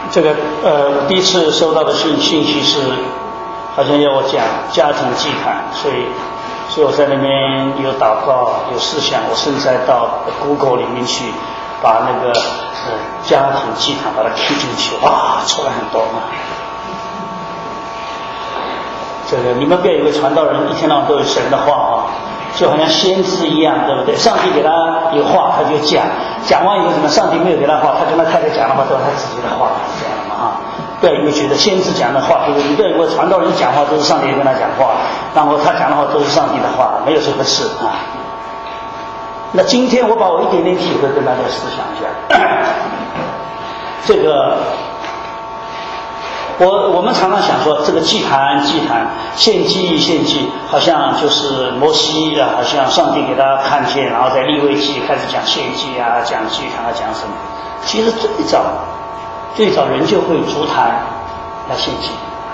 这个我第一次收到的信息是，好像要我讲家庭祭坛，所以我在那边有祷告，有思想，我甚至在到 Google 里面去把那个家庭祭坛把它踢进去，哇，出来很多嘛。这个你们不要以为传道人一天到晚都有神的话啊，就好像先知一样，对不对？上帝给他有话，他就讲，讲完以后什么？上帝没有给他话，他跟他太太讲的话都是他自己的话，这样的嘛啊。不要以为觉得先知讲的话，对不对？你不要以为传道人讲话都是上帝跟他讲话，然后他讲的话都是上帝的话，没有这回事啊。那今天我把我一点点体会跟大家思想一下，这个。我们常常想说，这个祭坛、献祭，好像就是摩西啊，好像上帝给他看见，然后在利未记开始讲献祭啊，讲祭坛啊，讲什么？其实最早人就会筑坛来献祭，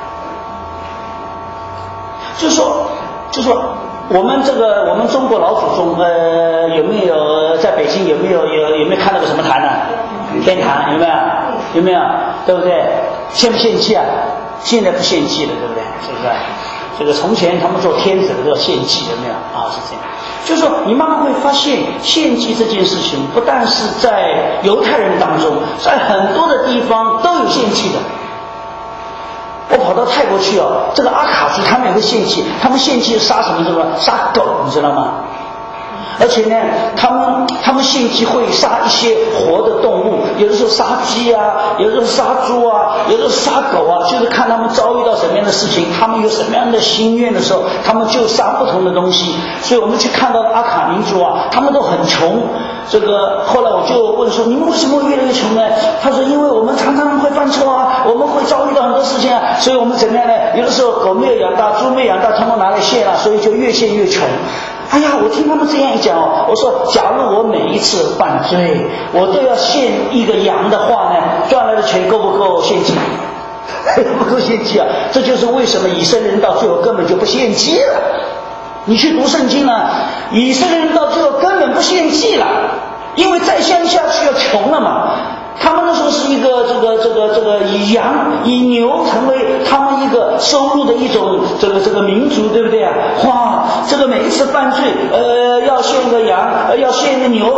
就是说我们中国老祖宗有没有在北京有没有看到过什么坛呢？天坛有没有？对不对？献不献祭啊？现在不献祭了，对不对？是不是？这个从前他们做天子的都要献祭，有没有啊？是这样。就是说，你慢慢会发现，献祭这件事情不但是在犹太人当中，在很多的地方都有献祭的。我跑到泰国去哦，这个阿卡族他们也会献祭，他们献祭杀什么？杀狗，你知道吗？而且呢，他们献祭会杀一些活的动物，有的时候杀鸡啊，有的时候杀猪啊，有的时候杀狗啊，就是看他们遭遇到什么样的事情，他们有什么样的心愿的时候，他们就杀不同的东西。所以我们去看到阿卡民族啊，他们都很穷。这个后来我就问说，你们为什么会越来越穷呢？他说，因为我们常常会犯错啊，我们会遭遇到很多事情啊，所以我们怎么样呢？有的时候狗没有养大，猪没有养大，通通拿来献了，所以就越献越穷。哎呀，我听他们这样一讲哦，我说假如我每一次犯罪，我都要献一个羊的话呢，赚来的钱够不够献祭？不够献祭啊！这就是为什么以色列人到最后根本就不献祭了。你去读圣经呢，以色列人到最后根本不献祭了，因为再献下去要穷了嘛。他们那时候是一个以羊以牛成为他们一个收入的一种这个民族，对不对啊？哇，这个每一次犯罪，要献个羊，要献个牛，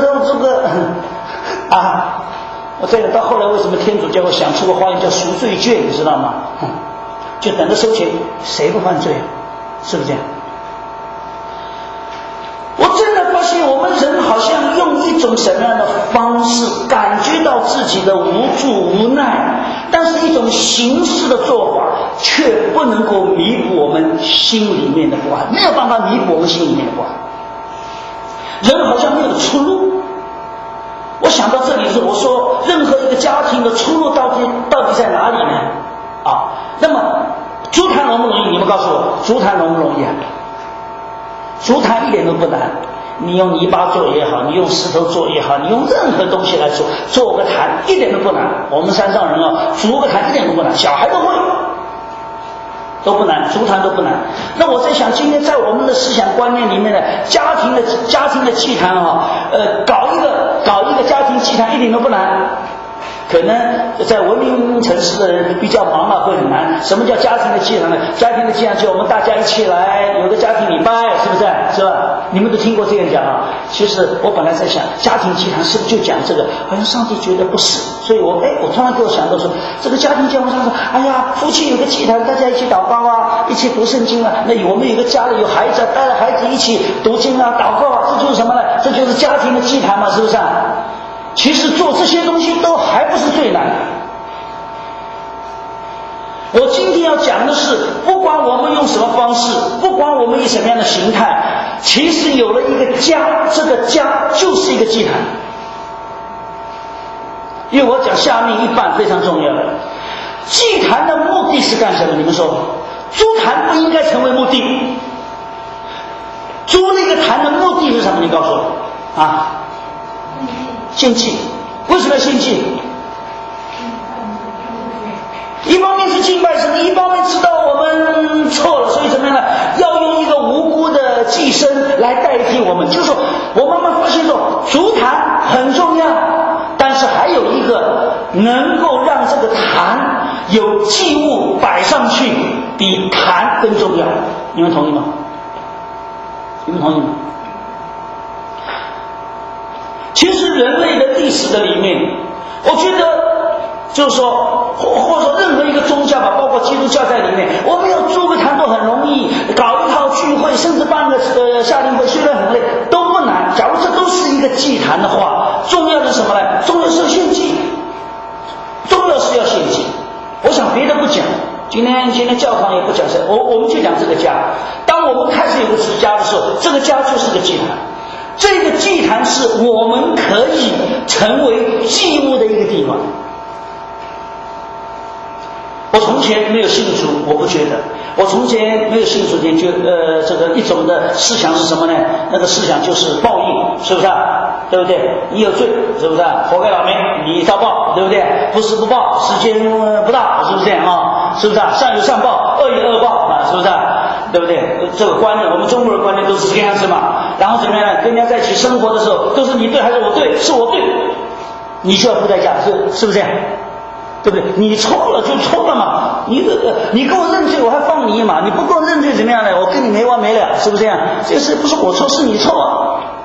我这个到后来为什么天主教会想出个花样叫赎罪券，你知道吗？就等着收钱，谁不犯罪啊？是不是这样？我真的发现我们人好像用一种什么样的方式感觉到自己的无助无奈，但是一种形式的做法却不能够弥补我们心里面的不安，没有办法弥补我们心里面的不安。人好像没有出路。我想到这里时，我说任何一个家庭的出路到底在哪里呢？那么筑坛容不容易？你们告诉我，筑坛容不容易啊？筑坛一点都不难，你用泥巴做也好，你用石头做也好，你用任何东西来做个坛一点都不难。我们山上人筑个坛一点都不难，小孩都会，都不难，筑坛都不难。那我在想，今天在我们的思想观念里面呢，家庭的祭坛搞一个家庭祭坛一点都不难。可能在文明城市的人比较忙嘛，会很难。什么叫家庭的祭坛呢？家庭的祭坛就我们大家一起来有个家庭礼拜，是不是？是吧？你们都听过这样讲啊。其实我本来在想，家庭祭坛是不是就讲这个？好像上帝觉得不是，所以我突然给我想到说，这个家庭教会上说，哎呀，夫妻有个祭坛，大家一起祷告啊，一起读圣经啊。那我们有个家里有孩子，带着孩子一起读经啊、祷告啊，这就是什么呢？这就是家庭的祭坛嘛，是不是啊？其实做这些东西都还不是最难的。我今天要讲的是，不管我们用什么方式，不管我们以什么样的形态，其实有了一个家，这个家就是一个祭坛。因为我讲下面一半非常重要的，祭坛的目的是干什么？你们说，筑坛不应该成为目的，筑那个坛的目的是什么？你告诉我啊。献祭，为什么要献祭？一方面是敬拜神，一方面知道我们错了，所以怎么样呢？要用一个无辜的祭牲来代替我们。就是说，我慢慢发现说，筑坛很重要，但是还有一个能够让这个有祭物摆上去比坛更重要。你们同意吗？你们同意吗？其实人类的历史的里面，我觉得就是说，或者说任何一个宗教吧，包括基督教在里面，我们要筑个坛都很容易，搞一套聚会，甚至办个夏令会，虽然很累都不难。假如这都是一个祭坛的话，重要的是什么呢？重要是要献祭，重要是要献祭。我想别的不讲，今天教堂也不讲这，我们就讲这个家。当我们开始有个家的时候，这个家就是个祭坛。这个祭坛是我们可以成为祭物的一个地方。我从前没有信主，我不觉得。我从前没有信主前这个一种的思想是什么呢？那个思想就是报应，是不是啊？对不对？你有罪，是不是啊？活该倒霉，你遭报，对不对？不是不报，时间不到，是不是这样啊？是不是啊？善有善报，恶有恶报啊，是不是啊？对不对？这个观念，我们中国人观念都是这样子嘛。然后怎么样呢？跟人家在一起生活的时候，都是你对还是我对？是我对，你就要付代价，是不是这样？对不对？你错了就错了嘛，你跟我认罪，我还放你嘛。你不跟我认罪怎么样呢？我跟你没完没了，是不是这样？这事不是我错，是你错啊。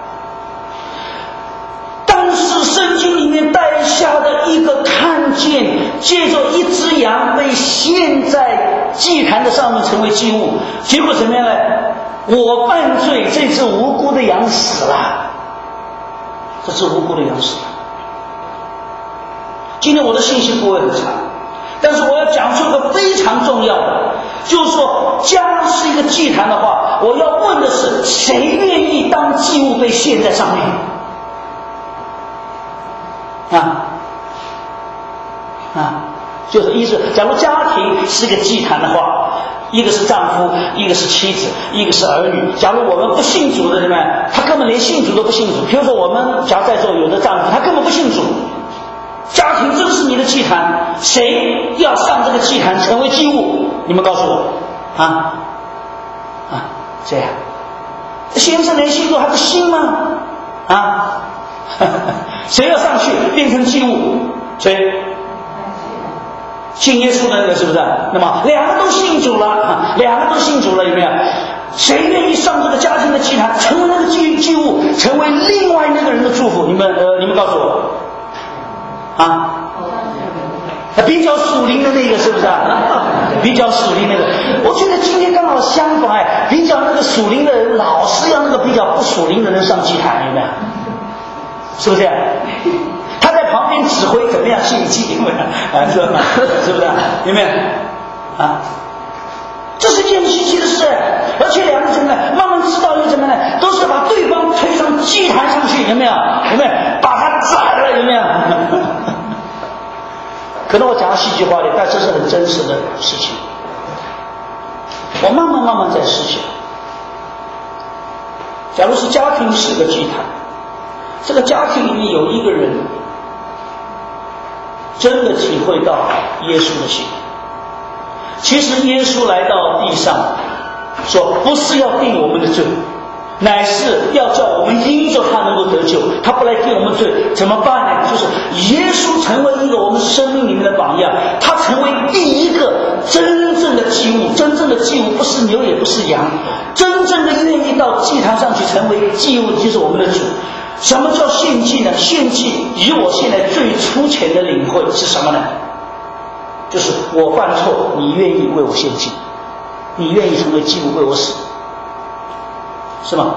但是圣经里面带下的一个看见，借着一只羊被献在祭坛的上面成为祭物，结果怎么样呢？我犯罪，这只无辜的羊死了，这只无辜的羊死了。今天我的信息不会很长，但是我要讲出一个非常重要的，就是说家是一个祭坛的话，我要问的是谁愿意当祭物被献在上面就是意思，假如家庭是个祭坛的话，一个是丈夫，一个是妻子，一个是儿女。假如我们不信主的人们，他根本连信主都不信主。比如说我们假如在座有的丈夫，他根本不信主，家庭真是你的祭坛，谁要上这个祭坛成为祭物？你们告诉我这样，先生连信主还不信吗？谁要上去变成祭物？谁？信耶稣的那个是不是？那么两个都信主了，有没有？谁愿意上这个家庭的祭坛，成为那个祭物，成为另外那个人的祝福？你们告诉我比较属灵的那个是不是比较属灵那个，我觉得今天刚好相反，比较那个属灵的人老是要那个比较不属灵的人上祭坛，有没有？是不是？他在旁边指挥怎么样献祭，有没有？是不是？有没有？这是件稀奇的事，而且两个人呢，慢慢知道又怎么呢？都是把对方推上祭坛上去，有没有？把他宰了，有没有？可能我讲戏剧化的，但这是很真实的事情。我慢慢在思想，假如是家庭是个祭坛，这个家庭里面有一个人真的体会到耶稣的心。其实耶稣来到地上说，不是要定我们的罪，乃是要叫我们因着他能够得救。他不来定我们罪怎么办呢？就是耶稣成为一个我们生命里面的榜样，他成为第一个真正的祭物。真正的祭物不是牛也不是羊，真正的愿意到祭坛上去成为祭物就是我们的主。什么叫献祭呢？献祭以我现在最粗浅的领会是什么呢？就是我犯错，你愿意为我献祭，你愿意成为祭物为我死，是吗？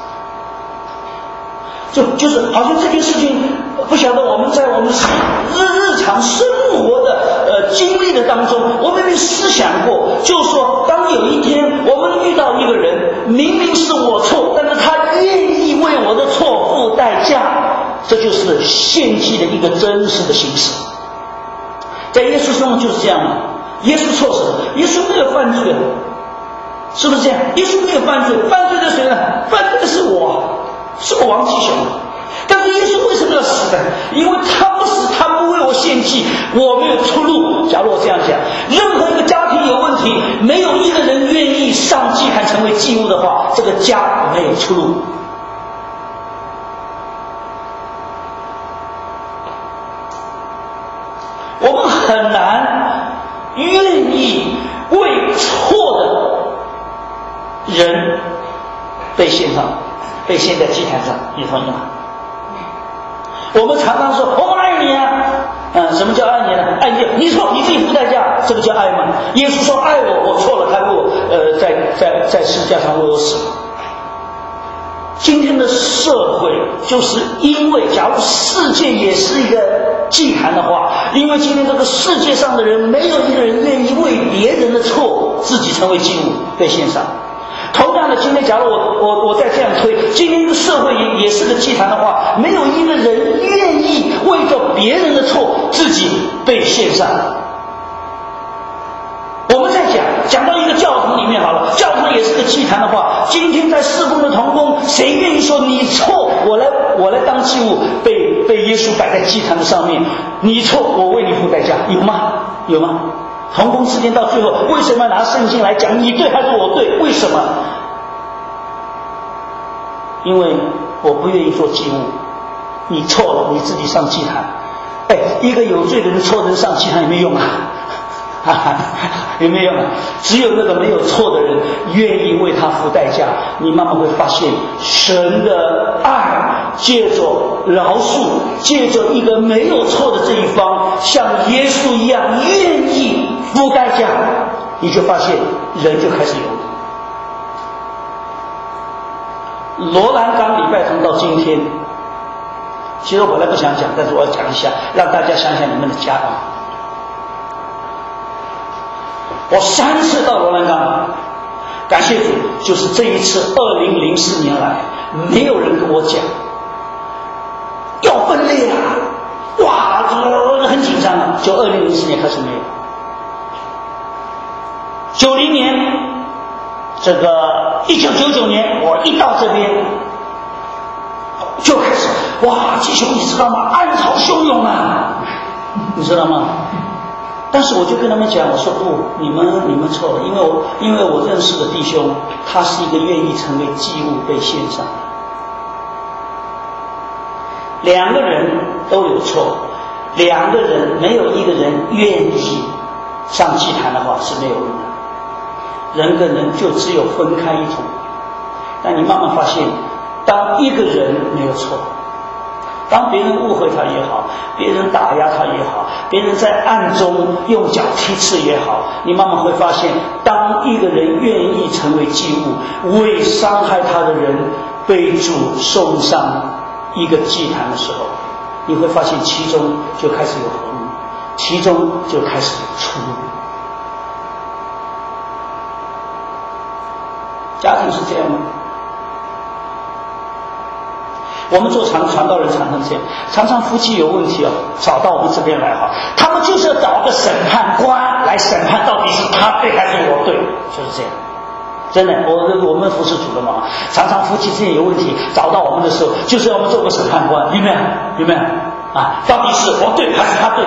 就是好像这件事情，不晓得我们在我们日常生活的经历的当中，我们没思想过，就是说当有一天我们遇到一个人，明明是我错，但是他愿意为我的错付代价，这就是献祭的一个真实的形式。在耶稣身上就是这样嘛。耶稣错什么？耶稣没有犯罪，是不是这样？耶稣没有犯罪，犯罪的谁呢？犯罪的是我王继雄。但是耶稣为什么要死呢？因为他不死，他不为我献祭，我没有出路。假如我这样讲，任何一个家庭有问题，没有一个人愿意上祭坛成为祭物的话，这个家没有出路。我们很难愿意为错的人被献上，被献在祭坛上，你同意吗？我们常常说我爱你啊，什么叫爱你呢？爱你，你错你自己付代价，这个叫爱吗？耶稣说爱我，我错了，他为我在十字架上为我死。今天的社会就是因为，假如世界也是一个祭坛的话，因为今天这个世界上的人没有一个人愿意为别人的错自己成为祭物被献上。同样的，今天假如我再这样推，今天的社会也是个祭坛的话，没有一个人愿意为着别人的错自己被献上。我们在讲到一个教堂里面好了，教堂也是个祭坛的话，今天在事工的同工，谁愿意说你错，我来当祭物，被耶稣摆在祭坛的上面，你错，我为你付代价，有吗？有吗？同工之间到最后，为什么拿圣经来讲你对还是我对？为什么？因为我不愿意做祭物，你错了，你自己上祭坛。一个有罪的人错人上祭坛有没有用啊？有没有用啊？只有那个没有错的人愿意为他付代价，你慢慢会发现神的爱借着饶恕，借着一个没有错的这一方像耶稣一样愿意付代价，你就发现人就开始有罗兰冈礼拜堂到今天，其实我本来不想讲，但是我要讲一下，让大家想想你们的家长。我3次到罗兰冈，感谢主，就是这一次2004年来，没有人跟我讲要分裂啊，哇，很紧张啊，就2004年开始没有。90年，这个1999年，我一到这边就开始，哇，弟兄你知道吗？暗潮汹涌啊，你知道吗？但是我就跟他们讲，我说不，你们错了，因为我认识的弟兄，他是一个愿意成为祭物被献上的。2个人都有错，2个人没有一个人愿意上祭坛的话是没有用的。人跟人就只有分开一途。但你慢慢发现，当一个人没有错，当别人误会他也好，别人打压他也好，别人在暗中用脚踢刺也好，你慢慢会发现，当一个人愿意成为祭物，为伤害他的人被主送上一个祭坛的时候，你会发现其中就开始有和睦，其中就开始有出路。家庭是这样吗？我们做传道人常常这样，常常夫妻有问题找到我们这边来他们就是要找个审判官来审判到底是他对还是我对，就是这样。真的，我们服侍主的嘛，常常夫妻之间有问题找到我们的时候，就是要我们做个审判官，有没有？有没有？到底是我对还是他对？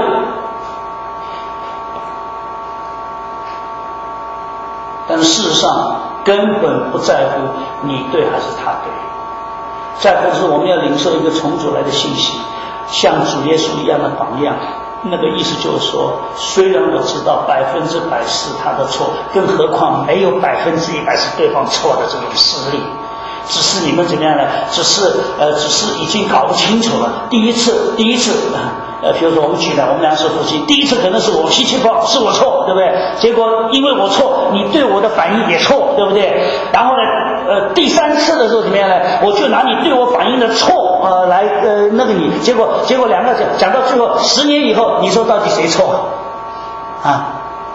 但是事实上根本不在乎你对还是他对。再或是我们要领受一个从主来的信息，像主耶稣一样的榜样，那个意思就是说，虽然我知道100%是他的错，更何况没有100%是对方错的这种实力，只是你们怎么样呢？只是已经搞不清楚了。第一次比如说我们举的，我们俩是夫妻，第一次可能是我脾气不好，是我错，对不对？结果因为我错，你对我的反应也错，对不对？然后呢，第3次的时候怎么样呢？我就拿你对我反应的错来那个你，结果2个讲到最后10年以后，你说到底谁错啊？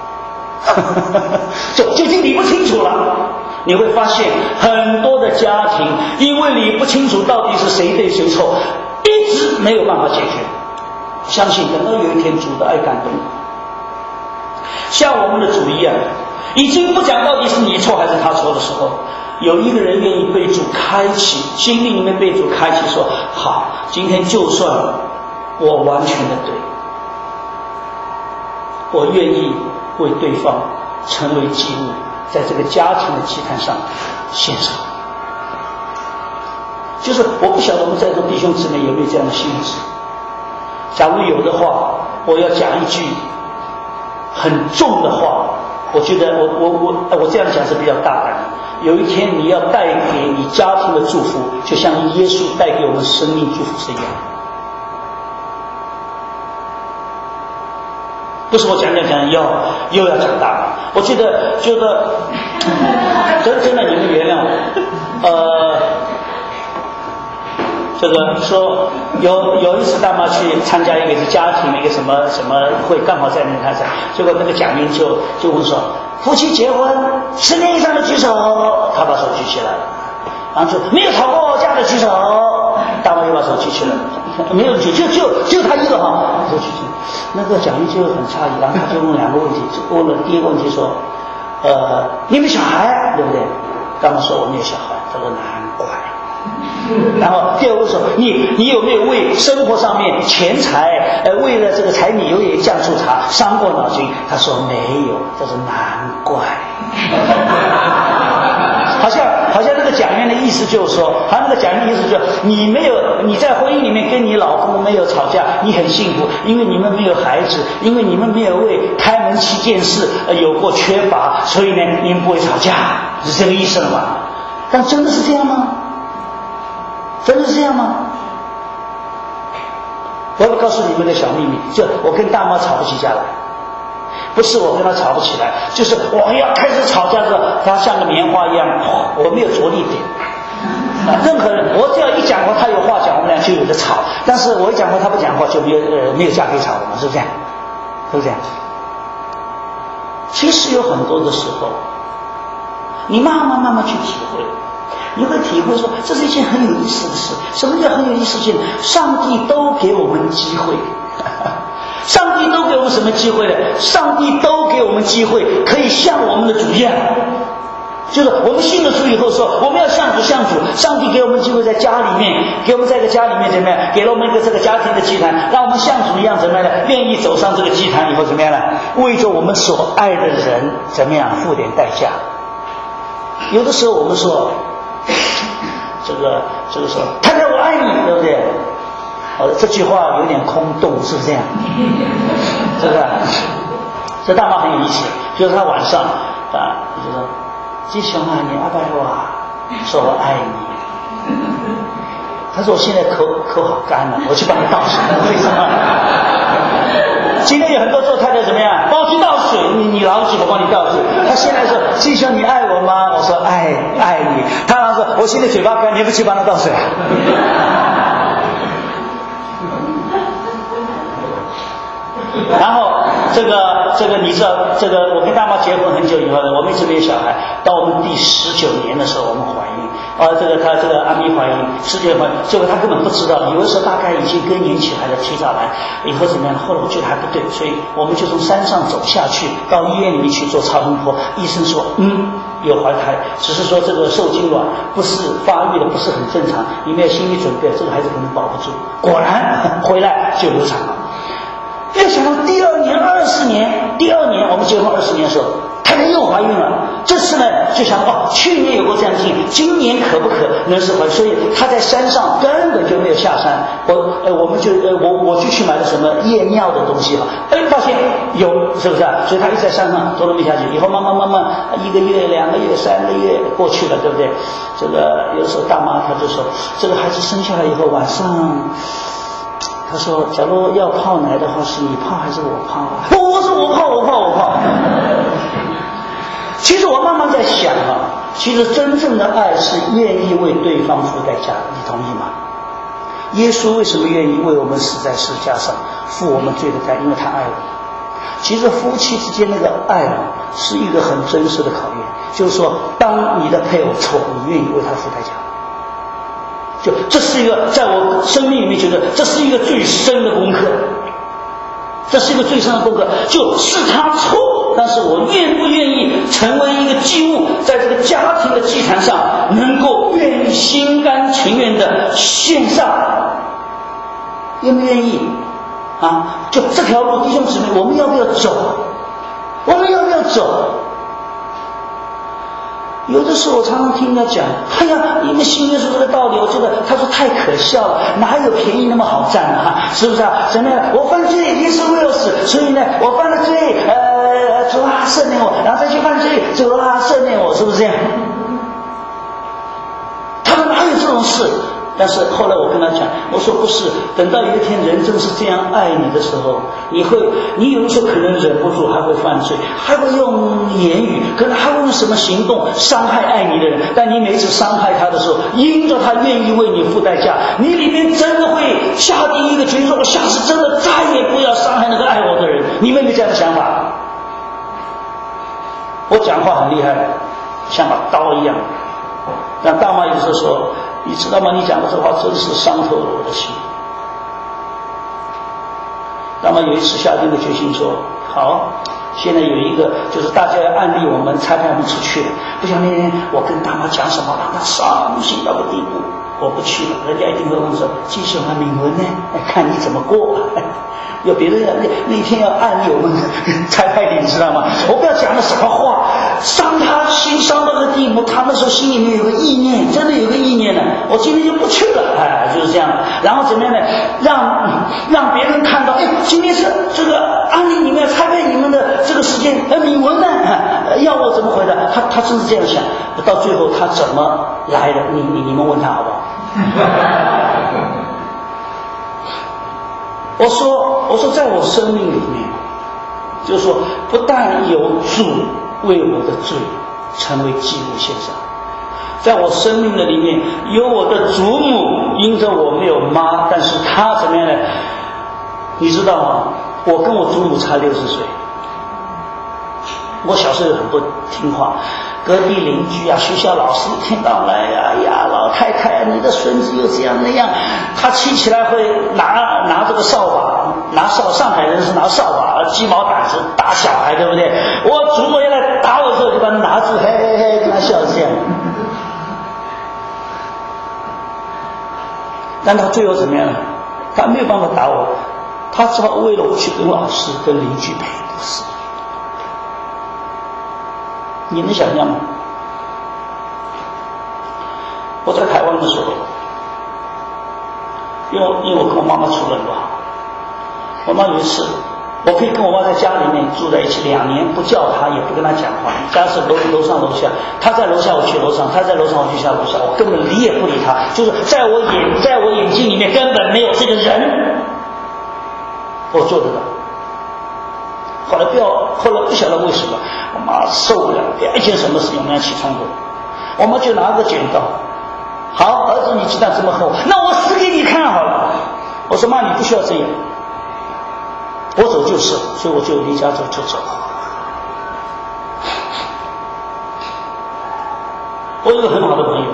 就已经理不清楚了。你会发现很多的家庭因为理不清楚到底是谁对谁错，一直没有办法解决。相信等到有一天主的爱感动，像我们的主一样，已经不讲到底是你错还是他错的时候，有一个人愿意被主开启，心里面被主开启，说好，今天就算我完全的对，我愿意为对方成为祭物，在这个家庭的祭坛上献上。就是我不晓得我们在座弟兄姊妹有没有这样的心智。假如有的话，我要讲一句很重的话，我觉得我这样讲是比较大胆的。有一天你要带给你家庭的祝福，就像耶稣带给我们生命祝福是一样的。不是我讲又要讲大了，我觉得真的你们原谅我。这个说有一次大妈去参加一个家庭的一个什么会，刚好在那台上，结果那个讲员就问说，夫妻结婚10年以上的举手，他把手举起来了，然后说没有吵过架的举手，大妈又把手举起来了，没有举，就他一个哈，手举起来。那个讲员就很诧异，然后他就问2个问题，问了第一个问题说，你有没有小孩，对不对？大妈说我没有小孩，他说难怪。然后第二个说你有没有为生活上面钱财为了这个柴米油盐酱醋茶伤过脑筋？他说没有，这是难怪。好像那个讲员的意思就是说，你在婚姻里面跟你老公没有吵架，你很幸福，因为你们没有孩子，因为你们没有为开门7件事有过缺乏，所以呢你们不会吵架，是这个意思了吗？但真的是这样吗？真的是这样吗？我要告诉你们的小秘密，就我跟大妈吵不起架来，不是我跟她吵不起来，就是我要开始吵架的时候，她像个棉花一样，我没有着力点。任何人，我只要一讲话，他有话讲，我们俩就有的吵；但是我一讲话，他不讲话，就没有架可以吵了嘛，是不是？是不是？其实有很多的时候，你慢慢去体会。你会体会说，这是一件很有意思的事。什么叫很有意思的事？上帝都给我们机会。上帝都给我们什么机会呢？上帝都给我们机会，可以像我们的主一样。就是我们信了主以后说，我们要像主。上帝给我们机会在家里面，给我们在一个家里面怎么样？给了我们一个这个家庭的祭坛，让我们像主一样怎么样呢？愿意走上这个祭坛以后怎么样呢？为着我们所爱的人怎么样付点代价？有的时候我们说。这个说太太我爱你，对不对？这句话有点空洞，是不是这样？是不是？这大妈很有意思，就是她晚上就说：“吉雄啊，你爱不爱我啊？”说我爱你。他说我现在口好干了，我去帮你倒水。为什么？今天有很多做太太怎么样？帮我去倒水，你老几我帮你倒水。他现在说：“吉雄，你爱我吗？”我说：“爱你。”他说：“我现在嘴巴干，你不去帮他倒水啊？”然后这个你知道，我跟大妈结婚很久以后呢，我们一直没有小孩。到我们第19年的时候，我们怀孕。她阿咪怀孕，19年怀孕，结果她根本不知道，以为说大概已经更年期来了，提早来，以后怎么样？后来我觉得还不对，所以我们就从山上走下去，到医院里面去做超声波。医生说，有怀胎，只是说这个受精卵不是发育的不是很正常，你没有心理准备，这个孩子可能保不住。果然回来就流产了。没有想到第二年我们结婚20年的时候，太太又怀孕了。这次呢就想去年有过这样的经历，今年可不可能是怀？所以她在山上根本就没有下山。我就去买了什么验尿的东西了，发现有，是不是啊？所以她一直在山上都没下去。以后慢慢1个月、2个月、3个月过去了，对不对？这个有的时候大妈她就说，这个孩子生下来以后晚上。他说：“假如要泡奶的话，是你泡还是我泡？”我说：“我泡。”其实我慢慢在想其实真正的爱是愿意为对方付代价，你同意吗？耶稣为什么愿意为我们死在十字架上，付我们罪的代价？因为他爱我们。其实夫妻之间那个爱是一个很真实的考验，就是说，当你的配偶错，你愿意为他付代价。就这是一个在我生命里面觉得这是一个最深的功课，就是他错，但是我愿不愿意成为一个祭物，在这个家庭的祭坛上能够愿意心甘情愿的献上，愿不愿意就这条路，弟兄姊妹，我们要不要走？有的时候我常常听他讲，一个新耶稣这个道理，我觉得他说太可笑了，哪有便宜那么好占是不是啊？怎么样？我犯罪，耶稣为我死，所以呢，我犯了罪， 主啊赦免我，然后再去犯罪，主啊赦免我，是不是这样？他们哪有这种事？但是后来我跟他讲，我说不是，等到有一天人正是这样爱你的时候，你有的时候可能忍不住还会犯罪，还会用言语，可能还会用什么行动伤害爱你的人，但你每次伤害他的时候，因着他愿意为你付代价，你里面真的会下定一个决心，说我下次真的再也不要伤害那个爱我的人。你们有没有这样的想法？我讲话很厉害，像把刀一样。但大妈有时候说，你知道吗？你讲的这话真是伤透了我的心。大妈有一次下定了决心说，好，现在有一个就是大家要安利我们差派我们出去了，不想那天我跟大妈讲什么让她伤心到个地步，我不去了，人家一定会问说，继续还铭文呢，看你怎么过。有别人那天要安利我们差派你知道吗？我不要讲了什么话伤他心伤到个地步，他那时候心里面有个意念，真的有个意念呢，我今天就不去了，就是这样。然后怎么样呢？让别人看到，今天是这个安利你们差派你们的这个时间，铭文呢，要我怎么回答？他真是这样想，到最后他怎么来的？你们问他好不好？我说在我生命里面，就是说不但有主为我的罪成为祭物献上，在我生命的里面有我的祖母，因着我没有妈，但是她怎么样呢？你知道吗？我跟我祖母差60岁。我小时候很不听话，隔壁邻居啊，学校老师听到来，哎呀，老太太，你的孙子又这样那样，他气起来会拿这个扫把，上海人是拿扫把，鸡毛掸子打小孩，对不对？我祖母要来打我的时候，就把他拿住，嘿嘿嘿，跟他笑这样。但他最后怎么样呢？他没有办法打我，他只好为了我去跟老师、跟邻居赔不是。你能想象吗？我在台湾的时候，因为我跟我妈妈处得很不好，我妈有一次，我可以跟我妈在家里面住在一起2年，不叫她，也不跟她讲话，家是楼上楼下，她在楼下我去楼上，她在楼上我去下楼下，我根本理也不理她，就是在我眼睛里面根本没有这个人，我做得到。后来不晓得为什么，我妈受不了，一件什么事情我们要起冲突，我妈就拿个剪刀，好，儿子你鸡蛋这么厚，那我撕给你看好了。我说妈，你不需要这样，我走就是，所以我就离家走就走。我有个很好的朋友，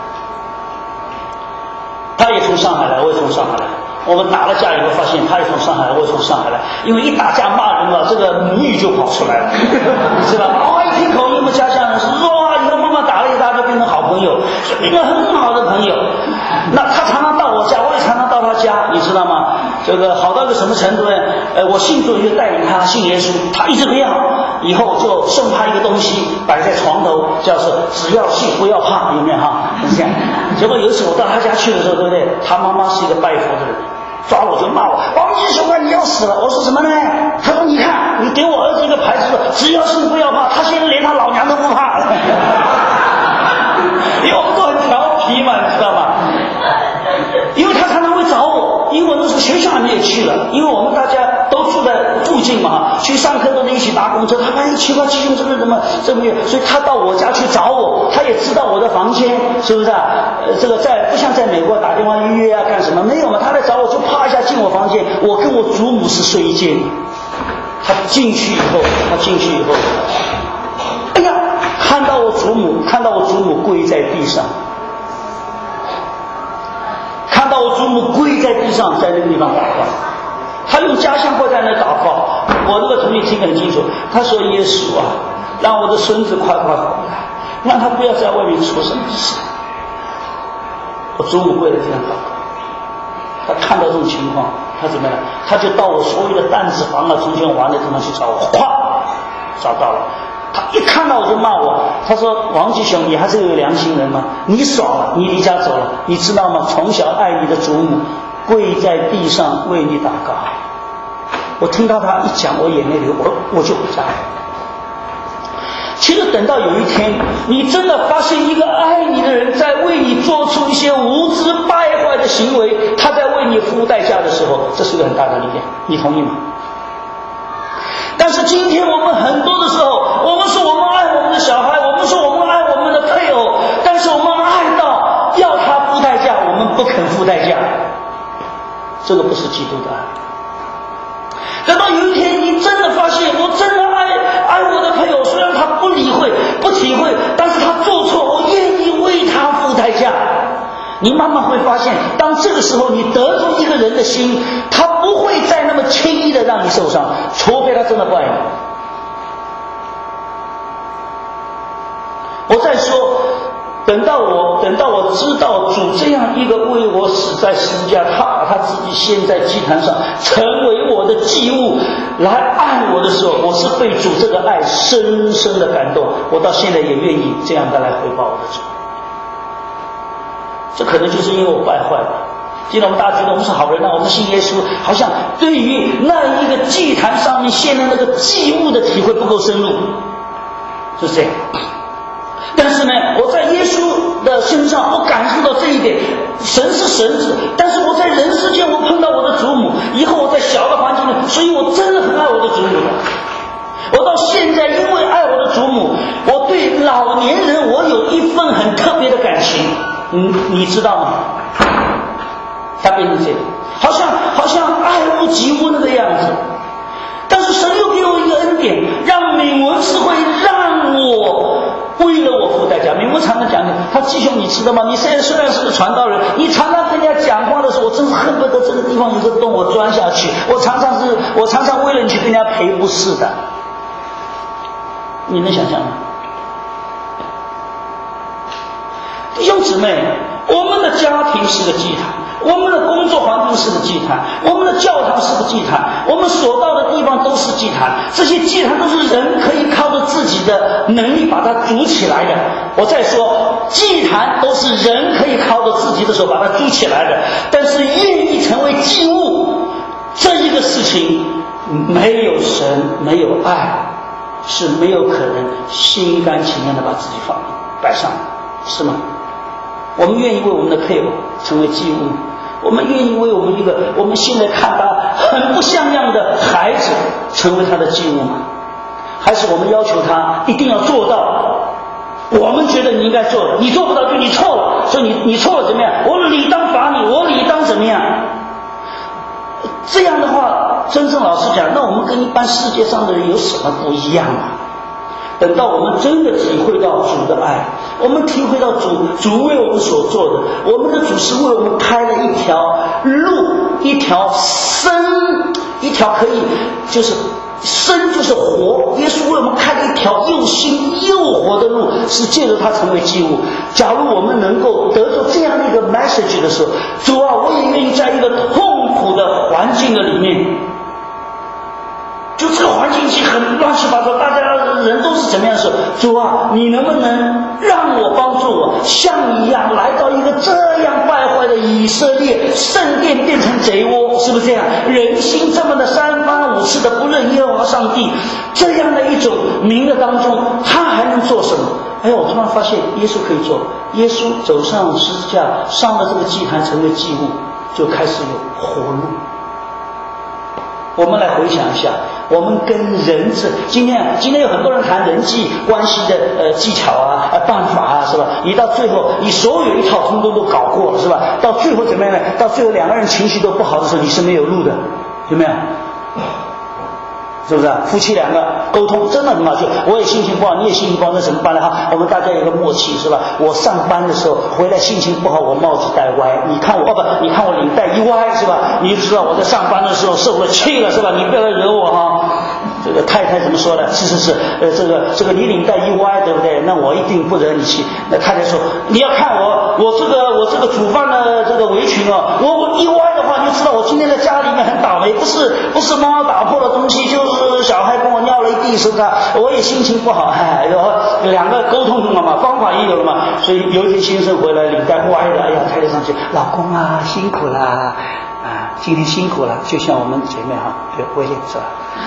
他也从上海来，我也从上海来。我们打了架以后发现他也从上海来，我也从上海来，因为一打架骂人了，这个母语就跑出来了，是吧？一听口音，我们家乡人说哇，以后慢慢打了一打就变成好朋友，一个很好的朋友。那他常常到我家，我也常常到他家，你知道吗？这个好到一个什么程度呢？我信主就带领他信耶稣，他一直不要，以后就送他一个东西摆在床头，叫是只要信不要怕，有没有哈？是这样。结果有一次我到他家去的时候，对不对？他妈妈是一个拜佛的人。抓我就骂我，王继雄啊，你要死了！我说什么呢？他说你看，你给我儿子一个牌子，只要信不要怕，他现在连他老娘都不怕了。因为我们都很调皮嘛，你知道吗？因为他常常会找我，因为我那时候学校还没有去了，因为我们大家都住在附近嘛，去上课都能一起搭公车。他发现奇怪，继雄这个人怎么这么远，所以他到我家去找我，他也知道我的房间，是不是啊？这个不像在美国打电话预约啊干什么没有嘛？他来找我就啪一下进我房间，我跟我祖母是睡一间。他进去以后，哎呀，看到我祖母跪在地上。看到我祖母跪在地上，在那个地方祷告，他用家乡话在那祷告。我那个同学听得很清楚，他说：“耶稣啊，让我的孙子快快回来，让他不要在外面出什么事。”我祖母跪在地上祷告，他看到这种情况，他怎么样？他就到我所有的弹子房啊、从前玩的地方去找我，咵，找到了。他一看到我就骂我，他说：“王继雄，你还是个良心人吗？你爽了，你离家走了，你知道吗？从小爱你的祖母跪在地上为你祷告。” 我听到他一讲，我眼泪流，我就回家了。其实等到有一天，你真的发现一个爱你的人在为你做出一些无知败坏的行为，他在为你付代价的时候，这是个很大的力量，你同意吗？但是今天我们很多的时候，我们说我们爱我们的小孩，我们说我们爱我们的配偶，但是我们爱到要他付代价，我们不肯付代价，这个不是基督的爱。等到有一天你真的发现，我真的爱我的配偶，虽然他不理会不体会，但是他做错，我愿意为他付代价。你慢慢会发现，当这个时候你得住一个人的心，他不会再那么轻易的让你受伤，除非他真的不爱你。我再说，等到我知道主这样一个为我死在十字架，他把他自己献在祭坛上，成为我的祭物来爱我的时候，我是被主这个爱深深的感动，我到现在也愿意这样的来回报我的主。这可能就是因为我败坏了。今天我们大家觉得我们是好人啊，我们信耶稣，好像对于那一个祭坛上面献的那个祭物的体会不够深入，就是这样。但是呢，我在耶稣的身上，我感受到这一点，神是神子，但是我在人世间，我碰到我的祖母，以后我在小的环境里，所以我真的很爱我的祖母的。我到现在因为爱我的祖母，我对老年人我有一份很特别的感情，你知道吗？他变成这样，好像爱屋及乌那个样子。但是神又给我一个恩典，让美文是会让我为了我付代价。美文常常讲的，他弟兄你知道吗？你现在虽然是个传道人，你常常跟人家讲话的时候，我真是恨不得这个地方有个洞，我钻下去。我常常为了你去跟人家赔不是的。你能想象吗？弟兄姊妹，我们的家庭是个祭坛，我们的工作环境是个祭坛，我们的教堂是个祭坛，我们所到的地方都是祭坛。这些祭坛都是人可以靠着自己的能力把它筑起来的。我再说，祭坛都是人可以靠着自己的手把它筑起来的。但是愿意成为祭物这一个事情，没有神，没有爱，是没有可能心甘情愿的把自己摆上，是吗？我们愿意为我们的配偶成为祭物，我们愿意为我们一个我们现在看他很不像样的孩子成为他的祭物吗？还是我们要求他一定要做到我们觉得你应该做的，你做不到就你错了，所以你错了怎么样？我理当罚你，我理当怎么样？这样的话，真正老实讲，那我们跟一般世界上的人有什么不一样啊？等到我们真的体会到主的爱，我们体会到主为我们所做的，我们的主是为我们开了一条路，一条可以就是生就是活，耶稣为我们开了一条又新又活的路，是借着他成为祭物。假如我们能够得到这样的一个 message 的时候，主啊，我也愿意在一个痛苦的环境的里面，就这个环境已经很乱七八糟，大家人都是怎么样的时候，主啊，你能不能让我帮助我像你一样来到一个这样败坏的以色列，圣殿变成贼窝，是不是这样？人心这么的三番五次的不认耶和华上帝，这样的一种民的当中，他还能做什么？哎呀，我突然发现耶稣可以做，耶稣走上十字架，上了这个祭坛，成为祭物，就开始有活路。我们来回想一下，我们跟人今天有很多人谈人际关系的技巧啊、办法啊，是吧？你到最后，你所有一套通通都搞过了，是吧？到最后怎么样呢？到最后两个人情绪都不好的时候，你是没有路的，有没有？是不是夫妻两个沟通真的很好，就我也心情不好，你也心情不好，那怎么办呢？哈，我们大家有个默契，是吧？我上班的时候回来心情不好，我帽子戴歪，你看我领带一歪，是吧？你就知道我在上班的时候受了气了，是吧？你不要来惹我哈。这个太太怎么说的？是，这个你领带一歪，对不对？那我一定不惹你气。那太太说，你要看我这个煮饭的这个围裙哦，我一歪的话，你就知道我今天在家里面很倒霉，不是妈妈打破了东西，就是小孩跟我尿了一地，是不是？我也心情不好，然后两个沟通了嘛，方法也有了嘛。所以有一天先生回来领带歪了，哎呀，太太上去，老公啊，辛苦啦啊。 今天辛苦了，就像我们姐妹哈，对，我也是吧。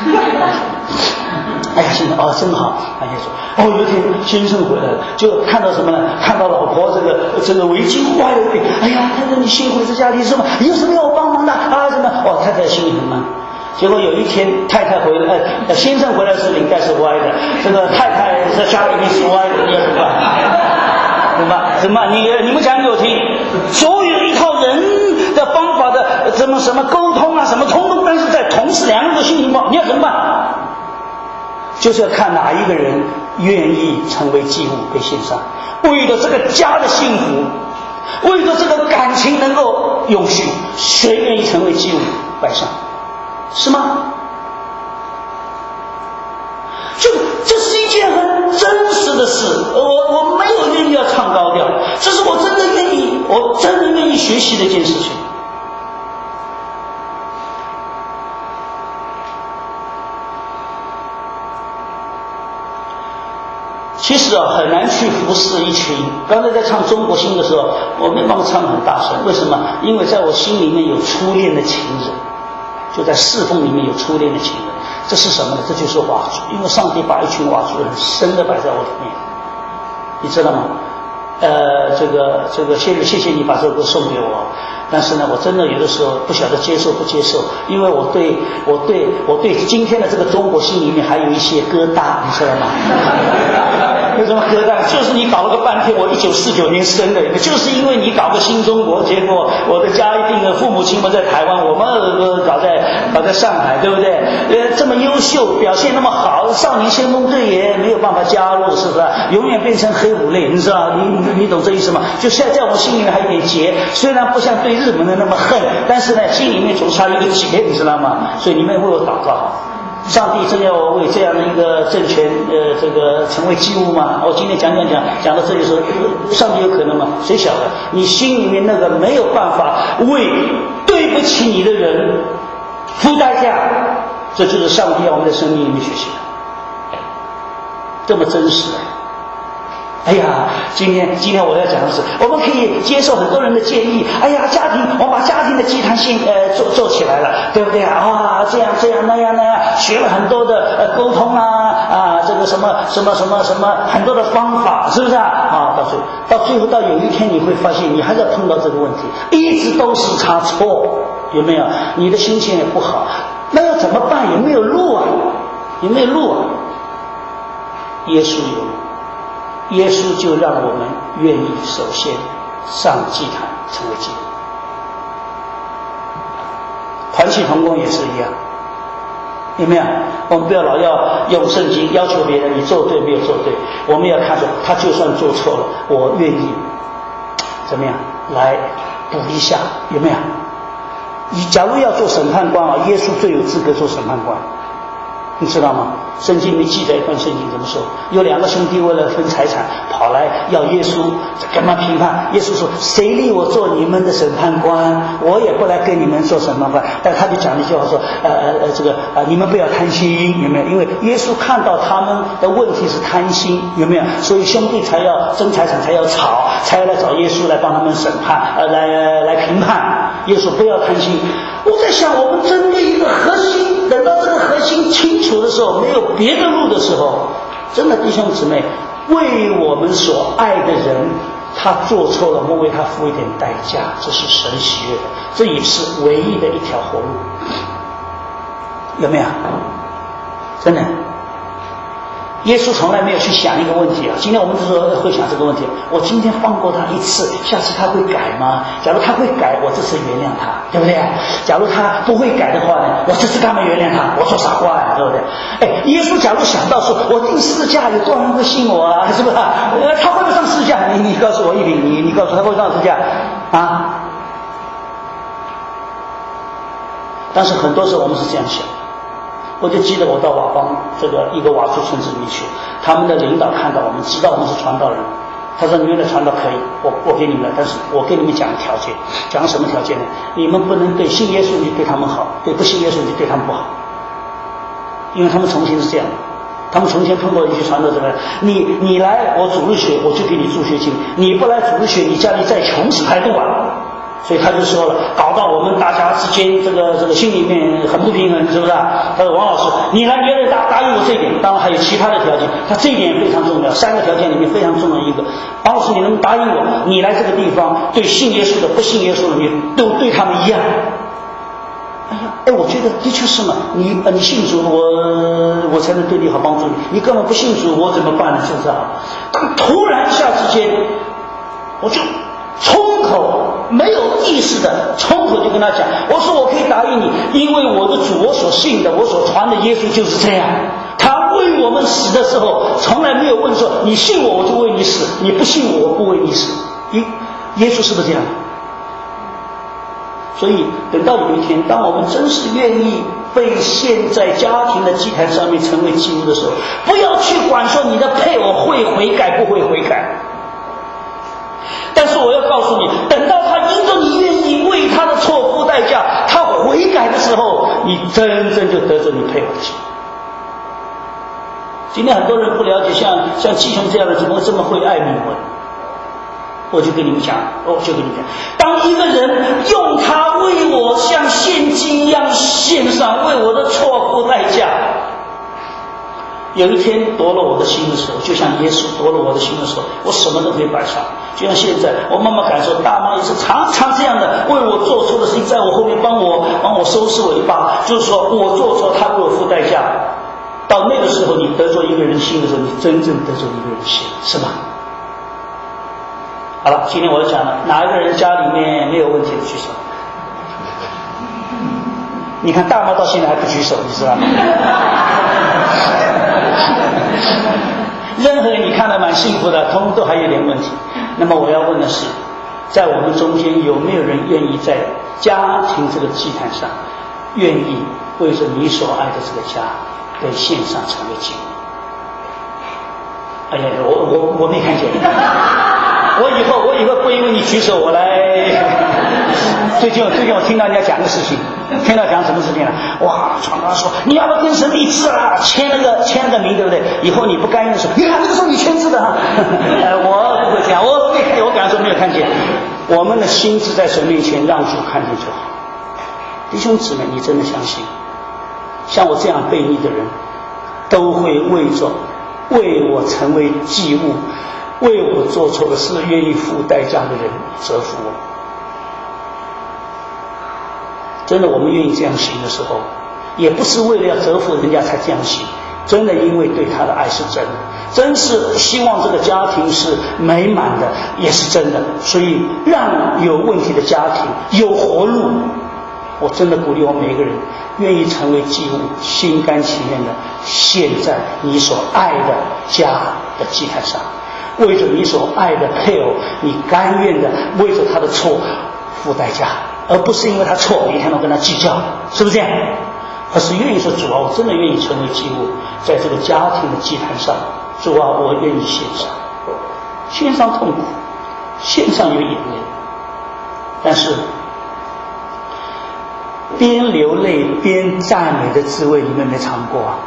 哎呀，先生哦，真好。他就说，哦，有一天先生回来了，就看到什么呢？看到老婆这个围巾歪了一点。哎呀，太太你辛苦在家里什么？有什么要我帮忙的啊？什么？哦，太太心里很闷。结果有一天太太回来，先生回来时领带是歪的，这个太太在家里面是歪的，你要怎么办？怎么办？怎么办？你们讲给我听，所有一套人的方法的什么沟通啊，什么通通，但是在同时两个人都心情不好，你要怎么办？就是要看哪一个人愿意成为祭物被献上，为了这个家的幸福，为了这个感情能够永续，谁愿意成为祭物摆上？是吗？这是一件很真实的事，我没有愿意要唱高调，这是我真的愿意学习的一件事情。其实很难去服侍一群。刚才在唱中国心的时候，我没办法唱得很大声，为什么？因为在我心里面有初恋的情人，就在侍奉里面有初恋的情人。这是什么呢？这就是瓦族，因为上帝把一群瓦族人深的摆在我里面，你知道吗？这个谢谢你把这个歌送给我，但是呢，我真的有的时候不晓得接受不接受，因为我对今天的这个中国心里面还有一些疙瘩，你知道吗？有什么疙瘩？就是你搞了个半天，我1949年生的，就是因为你搞个新中国，结果我的家一定的父母亲们在台湾，我们搞在上海，对不对？这么优秀，表现那么好，少年先锋队也没有办法加入，是不是？永远变成黑五类，你知道？你懂这意思吗？就现在在我心里面还有点结，虽然不像对日本的那么恨，但是呢，心里面总差一个结，你知道吗？所以你们为我祷告。上帝真要为这样的一个政权，这个成为祭物吗？我今天讲到这里说，上帝有可能吗？谁晓得？你心里面那个没有办法为对不起你的人付代价，这就是上帝要我们在生命里面学习的，这么真实。哎呀，今天我要讲的是，我们可以接受很多人的建议。哎呀，我把家庭的祭坛做起来了，对不对啊？这样那样，学了很多的沟通这个什么很多的方法，是不是啊？到最后到有一天你会发现，你还是要碰到这个问题，一直都是差错，有没有？你的心情也不好，那要怎么办？有没有路啊？耶稣有路。耶稣就让我们愿意首先上祭坛成为祭物。团契同工也是一样，有没有？我们不要老要用圣经要求别人你做对没有做对，我们要看说他就算做错了，我愿意怎么样来补一下，有没有？你假如要做审判官耶稣最有资格做审判官，你知道吗？圣经里面记载一段圣经怎么说？有两个兄弟为了分财产，跑来要耶稣跟他评判。耶稣说：“谁立我做你们的审判官？我也不来跟你们做审判官。”但他就讲了一句话说：“你们不要贪心，有没有？因为耶稣看到他们的问题是贪心，有没有？所以兄弟才要争财产，才要吵，才要来找耶稣来帮他们审判，来评判。耶稣不要贪心。”我在想，我们针对一个核心，等到这个核心清楚的时候，没有别的路的时候，真的弟兄姊妹，为我们所爱的人，他做错了，我们为他付一点代价，这是神喜悦的，这也是唯一的一条活路，有没有？真的。耶稣从来没有去想一个问题啊！今天我们就说会想这个问题：我今天放过他一次，下次他会改吗？假如他会改，我这次原谅他，对不对？假如他不会改的话呢，我这次干嘛原谅他？我说傻话呀，对不对？耶稣假如想到说，我定十字架有多少人会信我啊？是不是？他会不会上十字架？你告诉我一点，你告诉他会上十字架啊？但是很多时候我们是这样想。我就记得我到瓦邦一个瓦族村子里面去，他们的领导看到我们，知道我们是传道人，他说：“你们的传道可以，我给你们了，但是我给你们讲条件，讲什么条件呢？你们不能对信耶稣你对他们好，对不信耶稣你对他们不好，因为他们从前是这样的。他们从前碰到一些传道者，你来我主日学，我就给你助学金；你不来主日学，你家里再穷死还不完。 所以他就说了，搞到我们大家之间这个心里面很不平衡，是不是啊？他说王老师，你来答应我这一点，当然还有其他的条件，他这一点非常重要，3个条件里面非常重要一个。王老师，你能答应我，你来这个地方，对信耶稣的、不信耶稣的，你都对他们一样。我觉得的确是嘛，你信主，我才能对你好，帮助你。你根本不信主，我怎么办呢？是不是啊？突然一下之间，我就冲口没有意识的冲口就跟他讲，我说我可以答应你，因为我的主，我所信的，我所传的耶稣就是这样。他为我们死的时候，从来没有问说你信我，我就为你死；你不信我，我不为你死。耶稣是不是这样？所以等到有一天，当我们真是愿意被献在家庭的祭坛上面成为祭物的时候，不要去管说你的配偶会悔改不会悔改。但是我要告诉你，等到他因着你愿意为他的错付代价，他悔改的时候，你真正就得着你配偶的心。今天很多人不了解，像季雄这样的怎么会这么会爱铭文？我就跟你们讲，当一个人用他为我像献祭一样献上，为我的错付代价，有一天夺了我的心的时候，就像耶稣夺了我的心的时候，我什么都可以摆上。就像现在我慢慢感受，大妈也是常常这样的，为我做错的事情在我后面帮我收拾我一把，就是说我做错，他给我付代价。到那个时候，你得着一个人心的时候，你真正得着一个人心，是吧？好了，今天我要讲了，哪一个人家里面没有问题的举手？你看大妈到现在还不举手，你知道吗？任何人你看得蛮幸福的，通通都还有点问题。那么我要问的是，在我们中间有没有人愿意在家庭这个祭坛上，愿意为着你所爱的这个家被献上成为祭物？哎呀，我没看见。我以后不因为你举手我来。最近我听到人家讲个事情，听到讲什么事情了？哇，传道说你要不跟神立志啊，签了个名，对不对？以后你不甘愿的时候，你看那个时候你签字的哈。我不会这样，我敢说没有看见。我们的心智在神面前让主看见就好。弟兄姊妹，你真的相信，像我这样悖逆的人，都会为我成为祭物，为我做错的事愿意付代价的人折服我。真的，我们愿意这样行的时候，也不是为了要折服人家才这样行，真的因为对他的爱是真的，真是希望这个家庭是美满的，也是真的。所以让有问题的家庭有活路。我真的鼓励我每一个人愿意成为祭物，心甘情愿的献在你所爱的家的祭坛上，为着你所爱的配偶，你甘愿的为着他的错付代价，而不是因为他错每天都跟他计较，是不是这样？而是愿意说，主啊，我真的愿意成为祭物，在这个家庭的祭坛上，主啊，我愿意献上痛苦，献上有眼泪，但是边流泪边赞美的滋味，你们没尝过啊？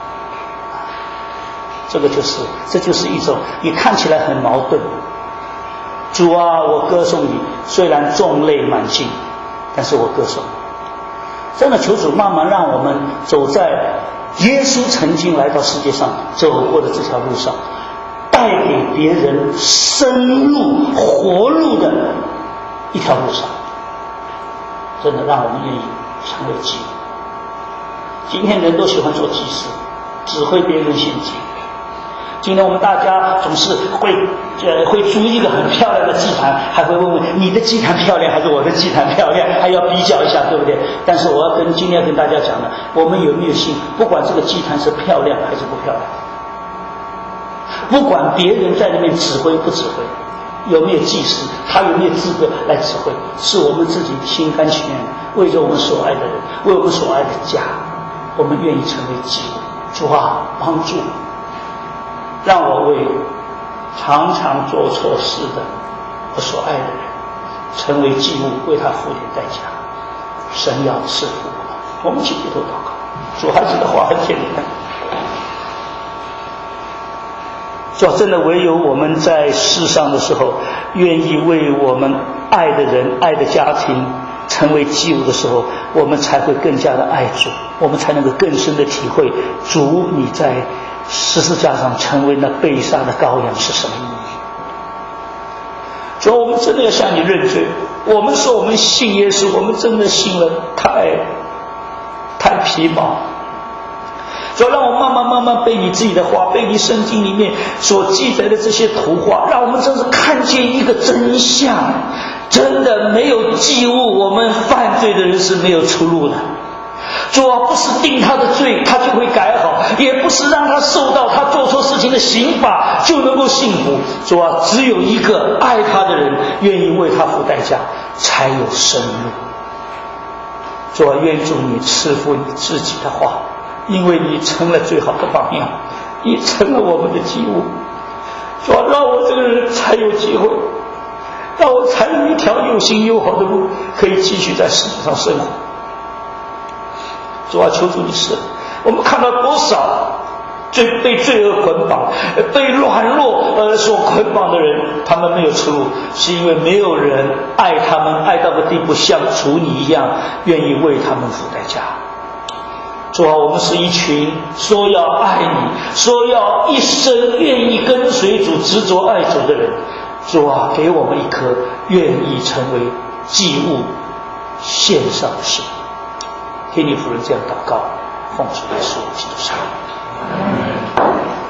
这就是一种你看起来很矛盾。主啊，我歌颂你，虽然众泪满襟，但是我歌颂你。真的，求主慢慢让我们走在耶稣曾经来到世界上走过的这条路上，带给别人生路活路的一条路上，真的让我们愿意成为祭物。今天人都喜欢做祭司，指挥别人献祭。今天我们大家总是会租一个很漂亮的祭坛，还会问你的祭坛漂亮还是我的祭坛漂亮，还要比较一下，对不对？但是今天要跟大家讲的，我们有没有心，不管这个祭坛是漂亮还是不漂亮，不管别人在里面指挥不指挥，有没有祭司，他有没有资格来指挥，是我们自己心甘情愿的，为着我们所爱的人，为我们所爱的家，我们愿意成为祭物。主啊，帮助让我为常常做错事的我所爱的人成为祭物，为他付点代价。神要赐福我们一起低头祷告。主孩子的话很简单，主真的唯有我们在世上的时候，愿意为我们爱的人、爱的家庭成为祭物的时候，我们才会更加的爱主，我们才能够更深的体会主你在十字架上成为那被杀的羔羊是什么意义。主要我们真的要向你认罪，我们说我们信耶稣，我们真的信了太皮毛。主要让我慢慢被你自己的话，被你圣经里面所记载的这些图画，让我们真是看见一个真相，真的没有祭物，我们犯罪的人是没有出路的。主啊，不是定他的罪他就会改好，也不是让他受到他做错事情的刑罚就能够幸福。主啊，只有一个爱他的人愿意为他付代价，才有生路。主啊，愿主你赐福你自己的话，因为你成了最好的榜样，你成了我们的祭物。主啊，让我这个人才有机会，让我才有一条又新又好的路，可以继续在世界上生活。主啊，求主你施恩。我们看到多少被罪恶捆绑、被软弱所捆绑的人，他们没有出路，是因为没有人爱他们，爱到个地步像主你一样愿意为他们付代价。主啊，我们是一群说要爱你、说要一生愿意跟随主、执着爱主的人。主啊，给我们一颗愿意成为祭物献上的心。听你仆人这样祷告，奉主耶稣基督上。